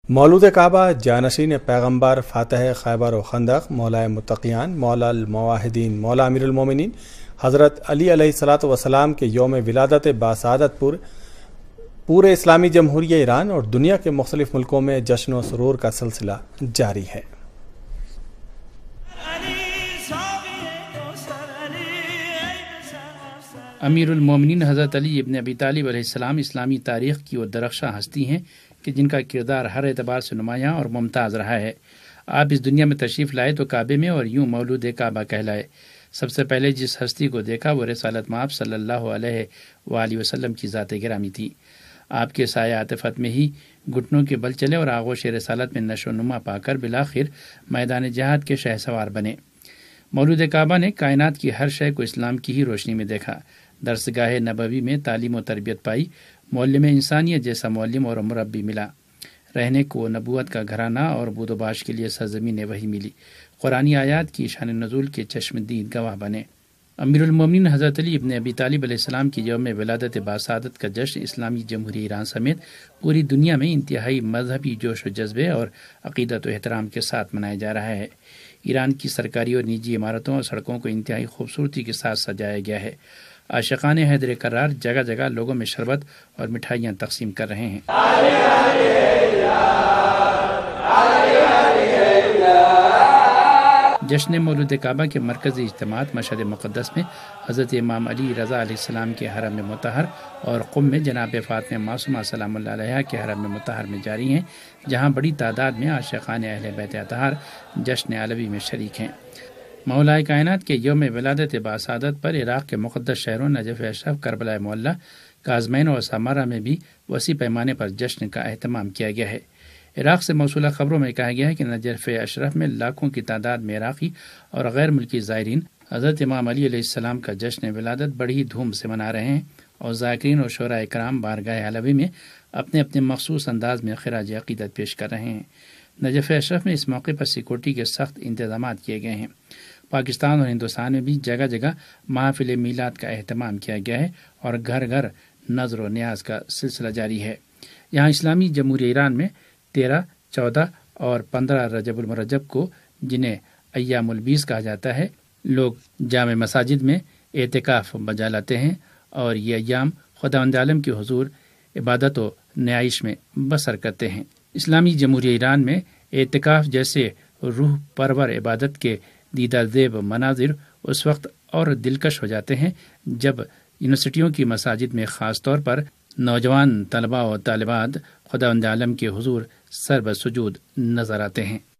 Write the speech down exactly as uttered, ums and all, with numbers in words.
مولود کعبہ جانشین پیغمبر فاتح خیبر و خندق مولا متقیان مولا المواحدین مولا امیر المومنین حضرت علی علیہ الصلوۃ والسلام کے یوم ولادت باسعادت پور پورے اسلامی جمہوریہ ایران اور دنیا کے مختلف ملکوں میں جشن و سرور کا سلسلہ جاری ہے۔ امیر المومنین حضرت علی ابن ابی طالب علیہ السلام اسلامی تاریخ کی وہ درخشاں ہستی ہیں کہ جن کا کردار ہر اعتبار سے نمایاں اور ممتاز رہا ہے۔ آپ اس دنیا میں تشریف لائے تو کعبے میں اور یوں مولود کعبہ کہلائے۔ سب سے پہلے جس ہستی کو دیکھا وہ رسالت مآب صلی اللہ علیہ وآلہ وسلم کی ذات گرامی تھی۔ آپ کے سایہ عاطفت میں ہی گھٹنوں کے بل چلے اور آغوش رسالت میں نشو و نما پا کر بالآخر میدان جہاد کے شہسوار بنے۔ مولود کعبہ نے کائنات کی ہر شے کو اسلام کی ہی روشنی میں دیکھا۔ درسگاہ نبوی میں تعلیم و تربیت پائی، معلم انسانیت جیسا معلم اور مربی ملا۔ رہنے کو نبوت کا گھرانہ اور بود و باش کے لیے سرزمین وحی ملی۔ قرآنی آیات کی شان نزول کے چشم دید گواہ بنے۔ امیر المومنین حضرت علی ابن ابی طالب علیہ السلام کی یوم ولادت باسعادت کا جشن اسلامی جمہوریہ ایران سمیت پوری دنیا میں انتہائی مذہبی جوش و جذبے اور عقیدت و احترام کے ساتھ منایا جا رہا ہے۔ ایران کی سرکاری اور نجی عمارتوں اور سڑکوں کو انتہائی خوبصورتی کے ساتھ سجایا گیا ہے۔ عاشقان حیدر کرار جگہ جگہ لوگوں میں شربت اور مٹھائیاں تقسیم کر رہے ہیں۔ جشن مولود کعبہ کے مرکزی اجتماعات مشہد مقدس میں حضرت امام علی رضا علیہ السلام کے حرم مطہر اور قم میں جناب فاطمہ معصومہ سلام اللہ علیہا کے حرم مطہر میں جاری ہیں، جہاں بڑی تعداد میں عاشقان اہل بیت اطہار جشن علوی میں شریک ہیں۔ مولا کائنات کے یوم ولادت باسعادت پر عراق کے مقدس شہروں نجف اشرف، کربلا معلیٰ، کاظمین اور سامارا میں بھی وسیع پیمانے پر جشن کا اہتمام کیا گیا ہے۔ عراق سے موصولہ خبروں میں کہا گیا ہے کہ نجف اشرف میں لاکھوں کی تعداد میں عراقی اور غیر ملکی زائرین حضرت امام علی علیہ السلام کا جشن ولادت بڑی دھوم سے منا رہے ہیں، اور ذاکرین اور شعراء کرام بارگاہ علوی میں اپنے اپنے مخصوص انداز میں خراج عقیدت پیش کر رہے ہیں۔ نجف اشرف میں اس موقع پر سیکورٹی کے سخت انتظامات کیے گئے ہیں۔ پاکستان اور ہندوستان میں بھی جگہ جگہ محافل میلاد کا اہتمام کیا گیا ہے اور گھر گھر نظر و نیاز کا سلسلہ جاری ہے۔ یہاں اسلامی جمہوریہ ایران میں تیرہ، چودہ اور پندرہ رجب المرجب کو، جنہیں ایام البیس کہا جاتا ہے، لوگ جامع مساجد میں اعتکاف بجا لاتے ہیں اور یہ ایام خداوند عالم کے حضور عبادت و نیائش میں بسر کرتے ہیں۔ اسلامی جمہوریہ ایران میں اعتکاف جیسے روح پرور عبادت کے دیدہ زیب مناظر اس وقت اور دلکش ہو جاتے ہیں جب یونیورسٹیوں کی مساجد میں خاص طور پر نوجوان طلباء و طالبات خداوند عالم کے حضور سر بسجود نظر آتے ہیں۔